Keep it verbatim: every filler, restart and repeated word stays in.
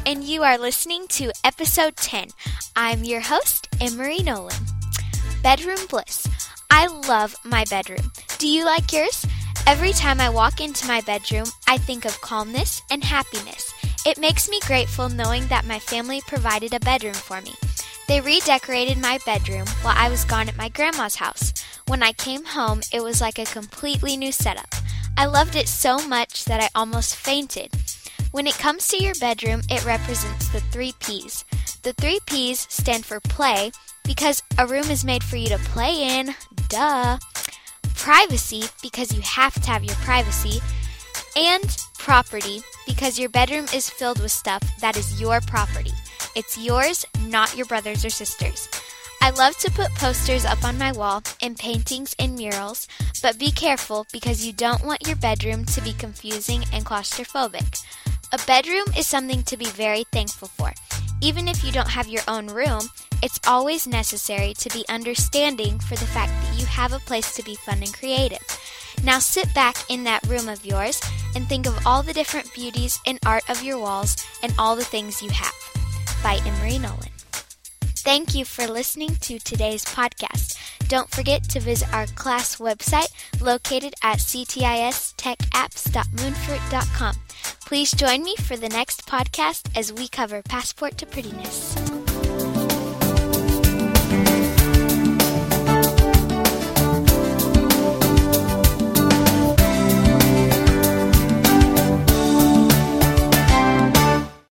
and you are listening to episode ten. I'm your host, Emery Nolan. Bedroom Bliss. I love my bedroom. Do you like yours? Every time I walk into my bedroom, I think of calmness and happiness. It makes me grateful knowing that my family provided a bedroom for me. They redecorated my bedroom while I was gone at my grandma's house. When I came home, it was like a completely new setup. I loved it so much that I almost fainted. When it comes to your bedroom, it represents the three P's. The three P's stand for play, because a room is made for you to play in, duh. Privacy, because you have to have your privacy. And property, because your bedroom is filled with stuff that is your property. It's yours, not your brother's or sister's. I love to put posters up on my wall and paintings and murals, but be careful because you don't want your bedroom to be confusing and claustrophobic. A bedroom is something to be very thankful for. Even if you don't have your own room, it's always necessary to be understanding for the fact that you have a place to be fun and creative. Now sit back in that room of yours and think of all the different beauties and art of your walls and all the things you have. By Emery Nolan. Thank you for listening to today's podcast. Don't forget to visit our class website located at c t i s tech apps dot moonfort dot com. Please join me for the next podcast as we cover Passport to Prettiness.